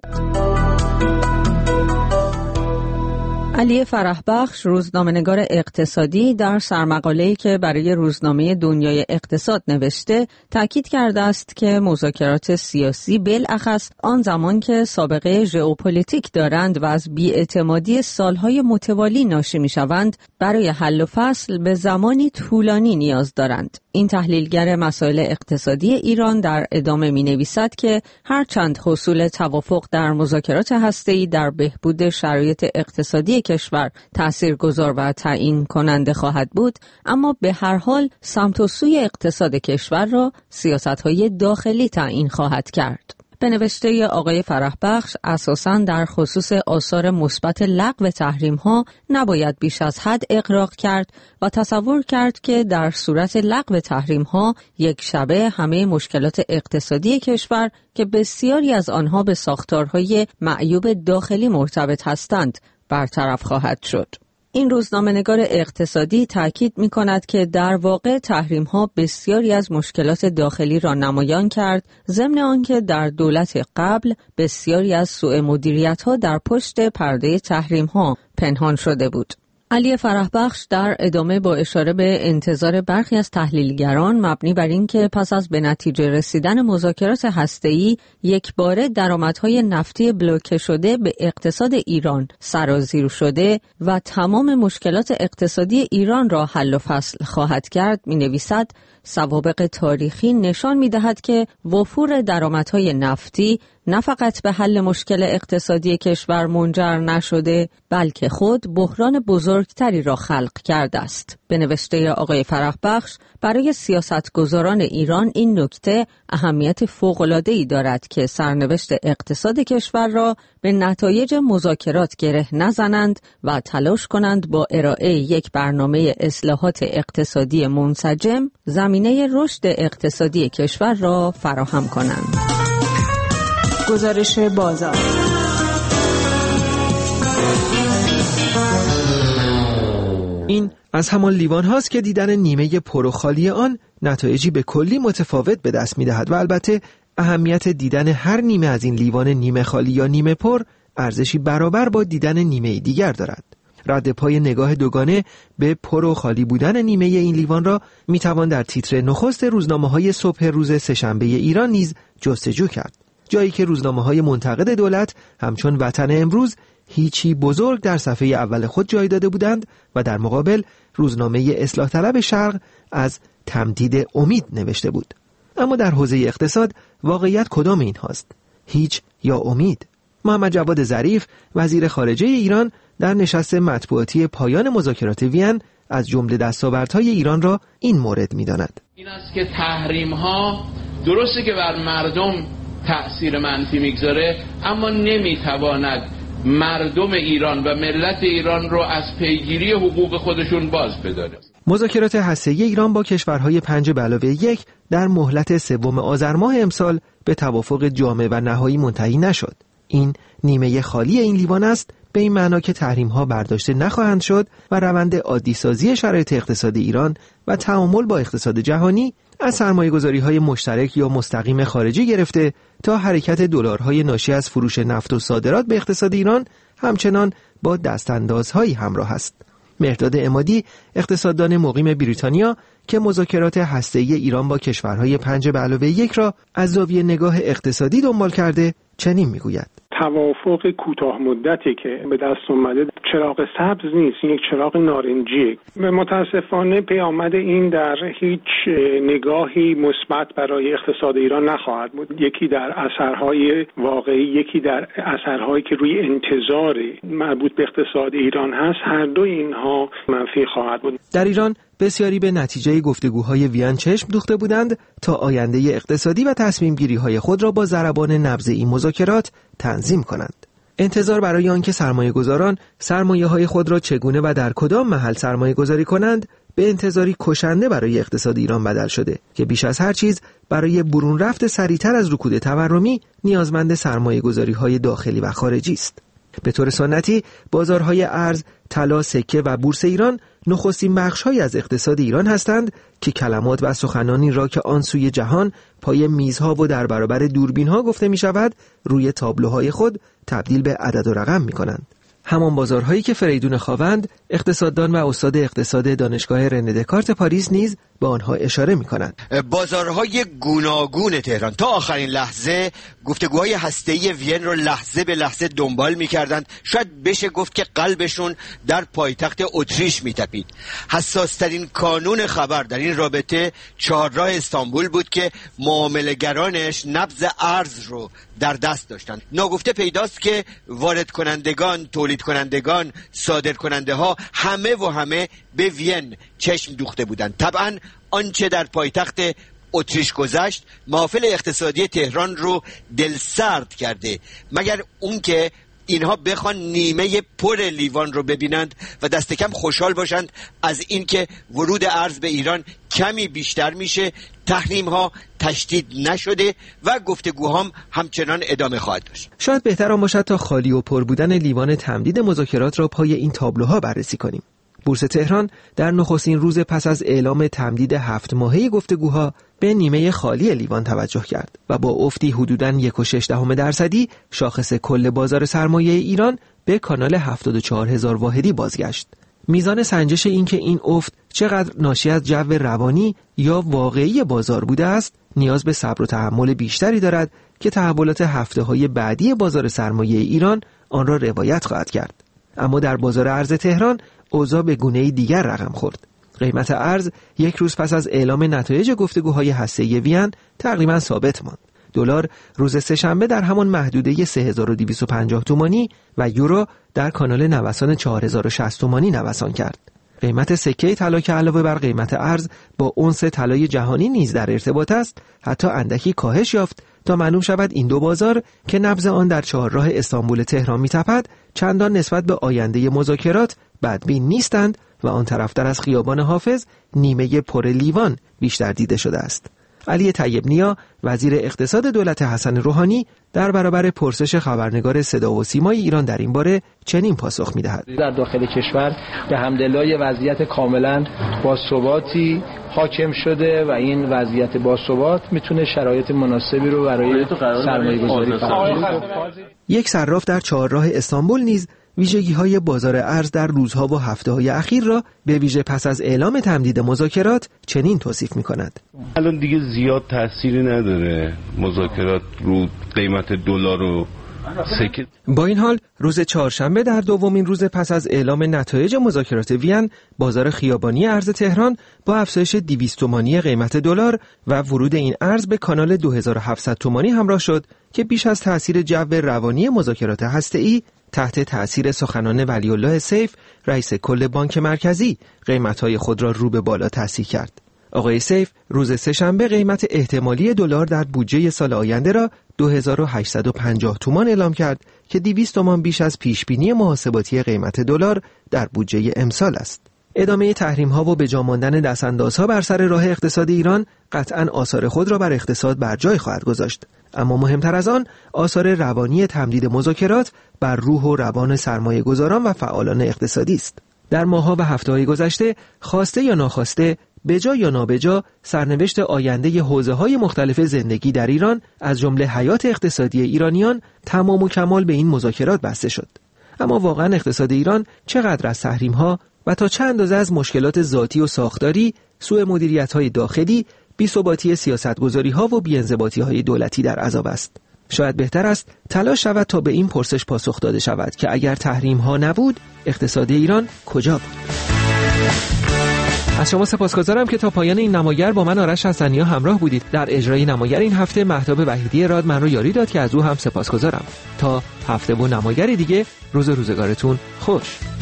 علی فرحبخش، روزنامه‌نگار اقتصادی، در سرمقاله‌ای که برای روزنامه دنیای اقتصاد نوشته، تاکید کرده است که مذاکرات سیاسی بالاخص آن زمان که سابقه ژئوپلیتیک دارند و از بی‌اعتمادی سالهای متوالی ناشی می‌شوند، برای حل و فصل به زمانی طولانی نیاز دارند. این تحلیلگر مسائل اقتصادی ایران در ادامه می‌نویسد که هرچند حصول توافق در مذاکرات هسته‌ای در بهبود شرایط اقتصادی کشور تاثیرگذار و تعیین کننده خواهد بود، اما به هر حال سمت و سوی اقتصاد کشور را سیاست‌های داخلی تعیین خواهد کرد. به نوشته آقای فرحبخش، اساساً در خصوص آثار مثبت لغو تحریم‌ها نباید بیش از حد اغراق کرد و تصور کرد که در صورت لغو تحریم‌ها یک شبه همه مشکلات اقتصادی کشور که بسیاری از آنها به ساختارهای معیوب داخلی مرتبط هستند برطرف خواهد شد. این روزنامه‌نگار اقتصادی تاکید می‌کند که در واقع تحریم‌ها بسیاری از مشکلات داخلی را نمایان کرد، ضمن آنکه در دولت قبل بسیاری از سوء مدیریت‌ها در پشت پرده تحریم‌ها پنهان شده بود. علی فرحبخش در ادامه با اشاره به انتظار برخی از تحلیلگران مبنی بر این که پس از به نتیجه رسیدن مذاکرات هسته‌ای یکباره درآمدهای نفتی بلوکه شده به اقتصاد ایران سرازیر شده و تمام مشکلات اقتصادی ایران را حل و فصل خواهد کرد، می‌نویسد سوابق تاریخی نشان می‌دهد که وفور درآمدهای نفتی نه فقط به حل مشکل اقتصادی کشور منجر نشده، بلکه خود بحران بزرگتری را خلق کرده است. به نوشته آقای فرحبخش، برای سیاستگزاران ایران این نکته اهمیت فوق‌العاده‌ای دارد که سرنوشت اقتصاد کشور را به نتایج مذاکرات گره نزنند و تلاش کنند با ارائه یک برنامه اصلاحات اقتصادی منسجم زمینه رشد اقتصادی کشور را فراهم کنند. گزارش بازار. این از همان لیوان هاست که دیدن نیمه پر و خالی آن نتایجی به کلی متفاوت به دست می دهد و البته اهمیت دیدن هر نیمه از این لیوان نیمه خالی یا نیمه پر ارزشی برابر با دیدن نیمه دیگر دارد. رد پای نگاه دوگانه به پر و خالی بودن نیمه این لیوان را می توان در تیتر نخست روزنامه‌های صبح روز سه‌شنبه ایران نیز جستجو کرد، جایی که روزنامه‌های منتقد دولت همچون وطن امروز هیچی بزرگ در صفحه اول خود جای داده بودند و در مقابل روزنامه اصلاح طلب شرق از تمدید امید نوشته بود. اما در حوزه اقتصاد واقعیت کدام این هاست؟ هیچ یا امید؟ محمد جواد ظریف، وزیر خارجه ایران، در نشست مطبوعاتی پایان مذاکرات وین از جمله دستاوردهای ایران را این مورد می‌داند. این است که تحریم‌ها درسته که بر مردم تأثیر منفی میگذاره، اما نمیتواند مردم ایران و ملت ایران رو از پیگیری حقوق خودشون باز بداره. مذاکرات هسته‌ای ایران با کشورهای پنج به علاوه یک در مهلت سوم آذر ماه امسال به توافق جامع و نهایی منتهی نشد. این نیمه خالی این لیوان است، به این معنا که تحریم‌ها برداشته نخواهند شد و روند عادی‌سازی شرایط اقتصادی ایران و تعامل با اقتصاد جهانی از سرمایه‌گذاری‌های مشترک یا مستقیم خارجی گرفته تا حرکت دلارهای ناشی از فروش نفت و صادرات به اقتصاد ایران همچنان با دستاندازهایی همراه است. مهرداد عمادی، اقتصاددان مقیم بریتانیا که مذاکرات هسته‌ای ایران با کشورهای پنج به علاوه یک را از زاویه نگاه اقتصادی دنبال کرده، چنین میگوید: توافق کوتاه مدتی که به دست اومده چراغ سبز نیست، این یک چراغ نارنجیه. متاسفانه پیامد این در هیچ نگاهی مثبت برای اقتصاد ایران نخواهد بود. یکی در اثرهای واقعی، یکی در اثرهایی که روی انتظار مربوط به اقتصاد ایران هست، هر دو اینها منفی خواهد بود. در ایران بسیاری به نتیجه گفتگوهای وین چشم دوخته بودند تا آینده اقتصادی و تصمیم گیری های خود را با ضربان نبض این مذاکرات تنظیم کنند. انتظار برای آنکه سرمایه گذاران سرمایه های خود را چگونه و در کدام محل سرمایه گذاری کنند به انتظاری کشنده برای اقتصاد ایران بدل شده که بیش از هر چیز برای برون رفت سریعتر از رکود تورمی نیازمند سرمایه گذاری های داخلی و خارجی است. به طور سنتی بازارهای ارز، طلا، سکه و بورس ایران نخستین بخش‌هایی از اقتصاد ایران هستند که کلمات و سخنانی را که آن سوی جهان پای میزها و در برابر دوربین‌ها گفته می‌شود روی تابلوهای خود تبدیل به عدد و رقم می‌کنند. همان بازارهایی که فریدون خاوند، اقتصاددان و استاد اقتصاد دانشگاه رنه دکارت پاریس نیز به آنها اشاره می‌کنند. بازارهای گوناگون تهران تا آخرین لحظه گفتگوهای هسته‌ای وین رو لحظه به لحظه دنبال می‌کردند. شاید بشه گفت که قلبشون در پایتخت اتریش می‌تپید. حساس‌ترین کانون خبر در این رابطه چهارراه استانبول بود که معامله‌گرانش نبض ارز رو در دست داشتند. ناگفته پیداست که وارد کنندگان، تولید کنندگان، صادر کننده ها همه و همه به وین چشم دوخته بودند. طبعا آنچه در پایتخت اتریش گذشت محافل اقتصادی تهران رو دلسرد کرده، مگر اون که اینها بخوان نیمه پر لیوان رو ببینند و دست کم خوشحال باشند از اینکه ورود ارز به ایران کمی بیشتر میشه، تحریم ها تشدید نشده و گفتگوهام همچنان ادامه خواهد داشت. شاید بهتر آن باشد تا خالی و پر بودن لیوان تمدید مذاکرات را پای این تابلوها بررسی کنیم. بورس تهران در نخستین روز پس از اعلام تمدید هفت ماهه گفتگوها به نیمه خالی لیوان توجه کرد و با افتی حدوداً یک و شش دهم درصدی شاخص کل بازار سرمایه ایران به کانال هفتاد و چهار هزار واحدی بازگشت. میزان سنجش این که این افت چقدر ناشی از جو روانی یا واقعی بازار بوده است نیاز به صبر و تحمل بیشتری دارد که تحولات هفته‌های بعدی بازار سرمایه ایران آن را روایت خواهد کرد. اما در بازار ارز تهران اوضاع به گونه‌ای دیگر رقم خورد. قیمت ارز یک روز پس از اعلام نتایج گفتگوهای هسته‌ای وین تقریباً ثابت ماند. دلار روز سه‌شنبه در همان محدوده سه هزار و دویست و پنجاه تومانی و یورو در کانال نوسان چهار هزار و شصت تومانی نوسان کرد. قیمت سکه طلا که علاوه بر قیمت ارز با اونس طلای جهانی نیز در ارتباط است، حتی اندکی کاهش یافت تا معلوم شود این دو بازار که نبض آن در چهارراه استانبول تهران می‌تپد، چندان نسبت به آینده مذاکرات بدبین نیستند و آن طرفتر از خیابان حافظ نیمه پر لیوان بیشتر دیده شده است. علی طیب نیا، وزیر اقتصاد دولت حسن روحانی، در برابر پرسش خبرنگار صدا و سیمای ایران در این باره چنین پاسخ می‌دهد: در داخل کشور به حمدالله وضعیت کاملا باثباتی حاکم شده و این وضعیت باثبات میتونه شرایط مناسبی رو برای سرمایه‌گذاری فراهم کنه. یک صراف در چهارراه استانبول نیز ویژگی‌های بازار ارز در روزها و هفته‌های اخیر را به ویژه پس از اعلام تمدید مذاکرات چنین توصیف می‌کند: الان دیگه زیاد تأثیری نداره مذاکرات رو قیمت دلار و سکه. با این حال روز چهارشنبه در دومین روز پس از اعلام نتایج مذاکرات وین، بازار خیابانی ارز تهران با افزایش دویست تومانی قیمت دلار و ورود این ارز به کانال دو هزار و هفتصد تومانی همراه شد که بیش از تأثیر جو روانی مذاکرات هسته‌ای تحت تأثیر سخنان ولی الله سیف، رئیس کل بانک مرکزی، قیمت‌های خود را رو به بالا تصحیح کرد. آقای سیف روز سه‌شنبه قیمت احتمالی دلار در بودجه سال آینده را دو هزار و هشتصد و پنجاه تومان اعلام کرد که دویست تومان بیش از پیشبینی محاسباتی قیمت دلار در بودجه امسال است. ادامه تحریم‌ها و به جا ماندن دستاندازها بر سر راه اقتصاد ایران قطعاً آثار خود را بر اقتصاد بر جای خواهد گذاشت. اما مهمتر از آن آثار روانی تمدید مذاکرات بر روح و روان سرمایه‌گذاران و فعالان اقتصادی است. در ماه‌ها و هفته‌های گذشته خواسته یا ناخواسته، بجا یا نابجا، سرنوشت آینده حوزه‌های مختلف زندگی در ایران از جمله حیات اقتصادی ایرانیان تمام و کمال به این مذاکرات بسته شد. اما واقعاً اقتصاد ایران چقدر از تحریم‌ها و تا چند اندازه از مشکلات ذاتی و ساختاری، سوء مدیریت‌های داخلی، بی‌ثباتی سیاستگذاری‌ها و بی‌انضباطی‌های دولتی در عذاب است؟ شاید بهتر است تلاش شود تا به این پرسش پاسخ داده شود که اگر تحریم‌ها نبود، اقتصاد ایران کجا بود؟ از شما سپاسگزارم که تا پایان این نماگر با من آرش حسنی‌ها همراه بودید. در اجرای نماگر این هفته مهتاب وحیدی راد من رو یاری داد که از او هم سپاسگزارم. تا هفته و نماگر دیگه، روز روزگارتون خوش.